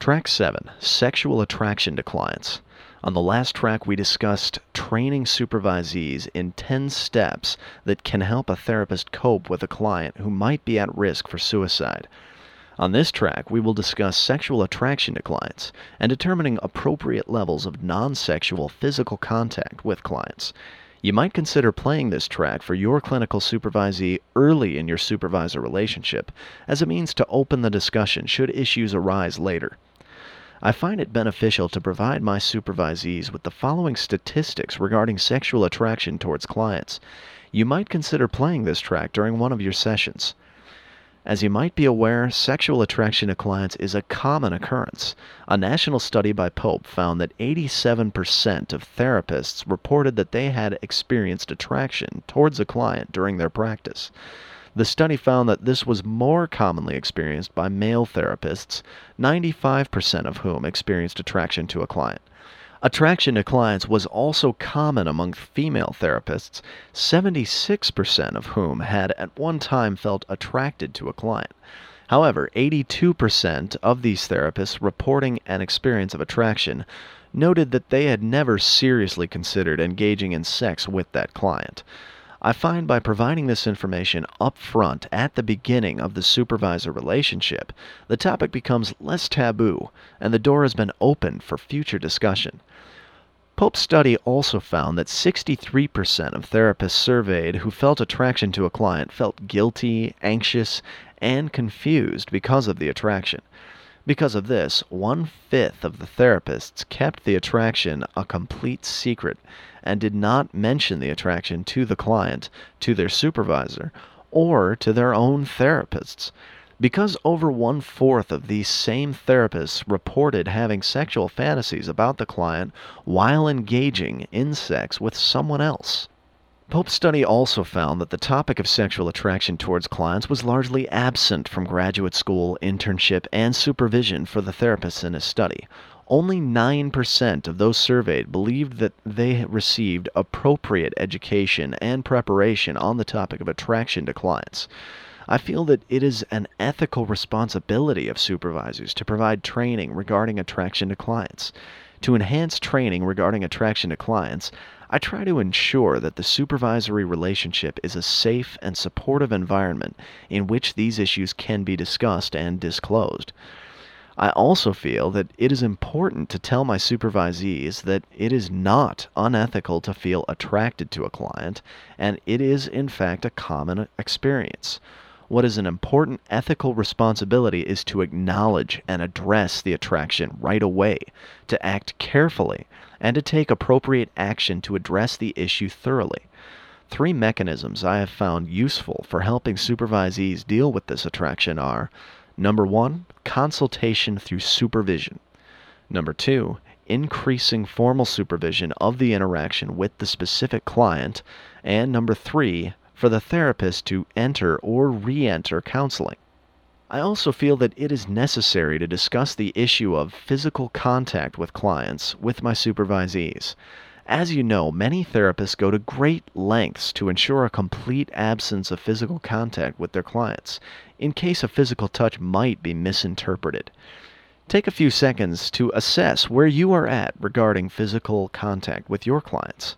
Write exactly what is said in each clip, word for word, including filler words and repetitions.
Track seven, Sexual Attraction to Clients. On the last track, we discussed training supervisees in ten steps that can help a therapist cope with a client who might be at risk for suicide. On this track, we will discuss sexual attraction to clients and determining appropriate levels of non-sexual physical contact with clients. You might consider playing this track for your clinical supervisee early in your supervisor relationship as a means to open the discussion should issues arise later. I find it beneficial to provide my supervisees with the following statistics regarding sexual attraction towards clients. You might consider playing this track during one of your sessions. As you might be aware, sexual attraction to clients is a common occurrence. A national study by Pope found that eighty-seven percent of therapists reported that they had experienced attraction towards a client during their practice. The study found that this was more commonly experienced by male therapists, ninety-five percent of whom experienced attraction to a client. Attraction to clients was also common among female therapists, seventy-six percent of whom had at one time felt attracted to a client. However, eighty-two percent of these therapists reporting an experience of attraction noted that they had never seriously considered engaging in sex with that client. I find by providing this information up front at the beginning of the supervisor relationship, the topic becomes less taboo and the door has been opened for future discussion. Pope's study also found that sixty-three percent of therapists surveyed who felt attraction to a client felt guilty, anxious, and confused because of the attraction. Because of this, one-fifth of the therapists kept the attraction a complete secret and did not mention the attraction to the client, to their supervisor, or to their own therapists. Because over one-fourth of these same therapists reported having sexual fantasies about the client while engaging in sex with someone else. Pope's study also found that the topic of sexual attraction towards clients was largely absent from graduate school, internship, and supervision for the therapists in his study. Only nine percent of those surveyed believed that they received appropriate education and preparation on the topic of attraction to clients. I feel that it is an ethical responsibility of supervisors to provide training regarding attraction to clients. To enhance training regarding attraction to clients, I try to ensure that the supervisory relationship is a safe and supportive environment in which these issues can be discussed and disclosed. I also feel that it is important to tell my supervisees that it is not unethical to feel attracted to a client, and it is in fact a common experience. What is an important ethical responsibility is to acknowledge and address the attraction right away, to act carefully, and to take appropriate action to address the issue thoroughly. Three mechanisms I have found useful for helping supervisees deal with this attraction are: number one, consultation through supervision. Number two, increasing formal supervision of the interaction with the specific client. And number three, for the therapist to enter or re-enter counseling. I also feel that it is necessary to discuss the issue of physical contact with clients with my supervisees. As you know, many therapists go to great lengths to ensure a complete absence of physical contact with their clients, in case a physical touch might be misinterpreted. Take a few seconds to assess where you are at regarding physical contact with your clients.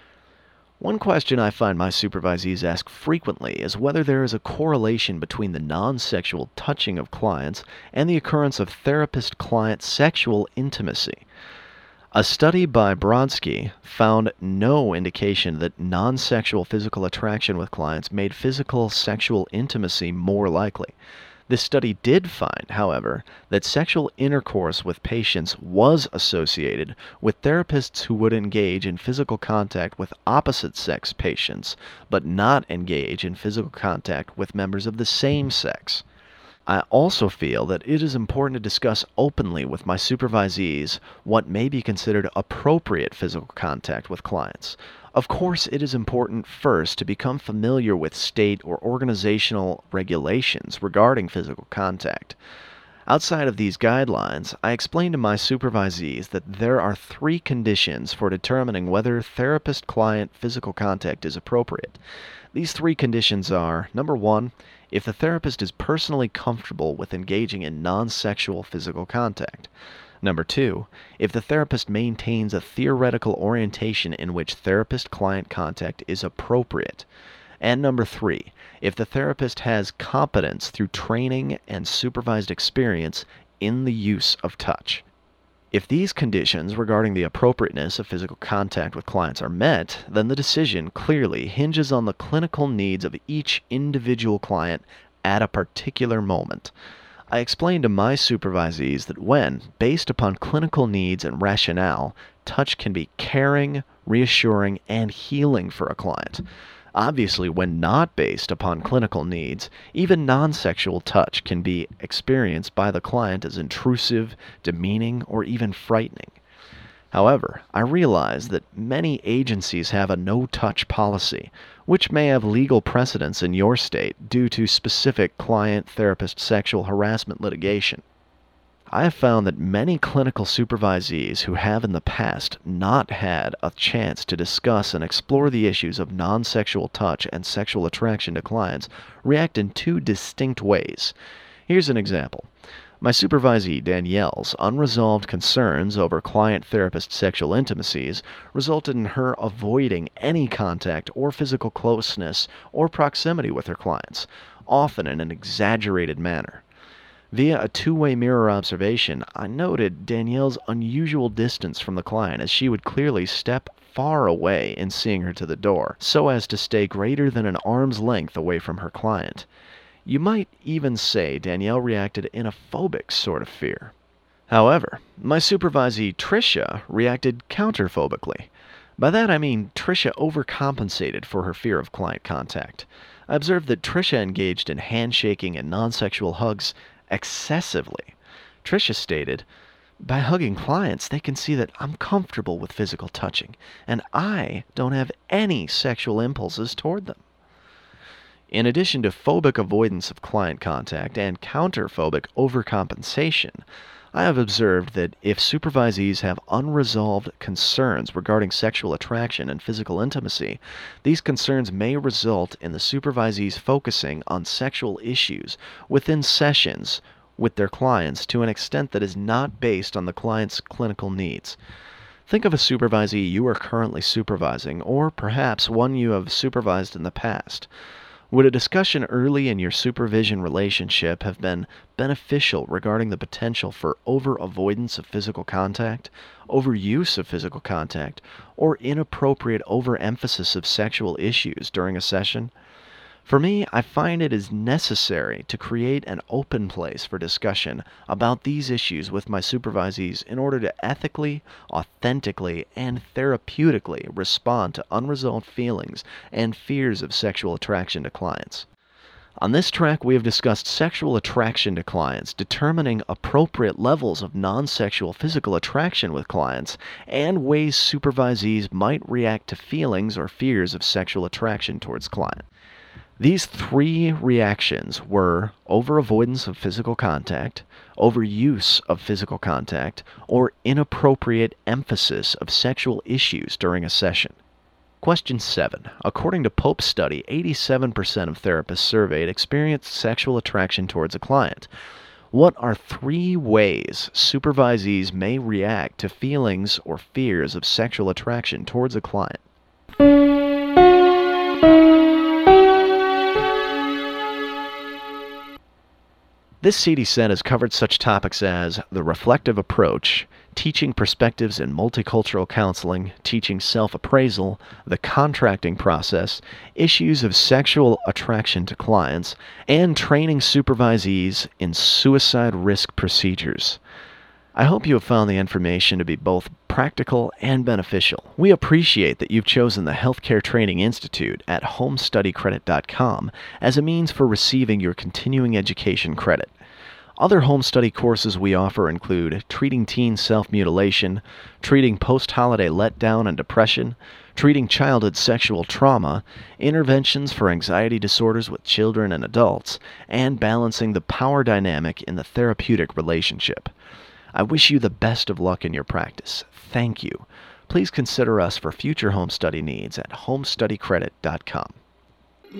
One question I find my supervisees ask frequently is whether there is a correlation between the non-sexual touching of clients and the occurrence of therapist-client sexual intimacy. A study by Brodsky found no indication that non-sexual physical attraction with clients made physical sexual intimacy more likely. This study did find, however, that sexual intercourse with patients was associated with therapists who would engage in physical contact with opposite-sex patients, but not engage in physical contact with members of the same sex. I also feel that it is important to discuss openly with my supervisees what may be considered appropriate physical contact with clients. Of course, it is important first to become familiar with state or organizational regulations regarding physical contact. Outside of these guidelines, I explain to my supervisees that there are three conditions for determining whether therapist-client physical contact is appropriate. These three conditions are, number one, if the therapist is personally comfortable with engaging in non-sexual physical contact. Number two, if the therapist maintains a theoretical orientation in which therapist-client contact is appropriate. And number three, if the therapist has competence through training and supervised experience in the use of touch. If these conditions regarding the appropriateness of physical contact with clients are met, then the decision clearly hinges on the clinical needs of each individual client at a particular moment. I explained to my supervisees that when, based upon clinical needs and rationale, touch can be caring, reassuring, and healing for a client. Obviously, when not based upon clinical needs, even non-sexual touch can be experienced by the client as intrusive, demeaning, or even frightening. However, I realize that many agencies have a no-touch policy, which may have legal precedence in your state due to specific client-therapist sexual harassment litigation. I have found that many clinical supervisees who have in the past not had a chance to discuss and explore the issues of non-sexual touch and sexual attraction to clients react in two distinct ways. Here's an example. My supervisee Danielle's unresolved concerns over client-therapist sexual intimacies resulted in her avoiding any contact or physical closeness or proximity with her clients, often in an exaggerated manner. Via a two-way mirror observation, I noted Danielle's unusual distance from the client as she would clearly step far away in seeing her to the door, so as to stay greater than an arm's length away from her client. You might even say Danielle reacted in a phobic sort of fear. However, my supervisee Tricia reacted counterphobically. By that I mean Tricia overcompensated for her fear of client contact. I observed that Tricia engaged in handshaking and non-sexual hugs excessively. Tricia stated, "By hugging clients, they can see that I'm comfortable with physical touching, and I don't have any sexual impulses toward them." In addition to phobic avoidance of client contact and counterphobic overcompensation, I have observed that if supervisees have unresolved concerns regarding sexual attraction and physical intimacy, these concerns may result in the supervisees focusing on sexual issues within sessions with their clients to an extent that is not based on the client's clinical needs. Think of a supervisee you are currently supervising, or perhaps one you have supervised in the past. Would a discussion early in your supervision relationship have been beneficial regarding the potential for over-avoidance of physical contact, overuse of physical contact, or inappropriate overemphasis of sexual issues during a session? For me, I find it is necessary to create an open place for discussion about these issues with my supervisees in order to ethically, authentically, and therapeutically respond to unresolved feelings and fears of sexual attraction to clients. On this track, we have discussed sexual attraction to clients, determining appropriate levels of non-sexual physical attraction with clients, and ways supervisees might react to feelings or fears of sexual attraction towards clients. These three reactions were over-avoidance of physical contact, overuse of physical contact, or inappropriate emphasis of sexual issues during a session. Question seven. According to Pope's study, eighty-seven percent of therapists surveyed experienced sexual attraction towards a client. What are three ways supervisees may react to feelings or fears of sexual attraction towards a client? This C D set has covered such topics as the reflective approach, teaching perspectives in multicultural counseling, teaching self-appraisal, the contracting process, issues of sexual attraction to clients, and training supervisees in suicide risk procedures. I hope you have found the information to be both practical and beneficial. We appreciate that you've chosen the Healthcare Training Institute at home study credit dot com as a means for receiving your continuing education credit. Other home study courses we offer include treating teen self-mutilation, treating post-holiday letdown and depression, treating childhood sexual trauma, interventions for anxiety disorders with children and adults, and balancing the power dynamic in the therapeutic relationship. I wish you the best of luck in your practice. Thank you. Please consider us for future home study needs at home study credit dot com.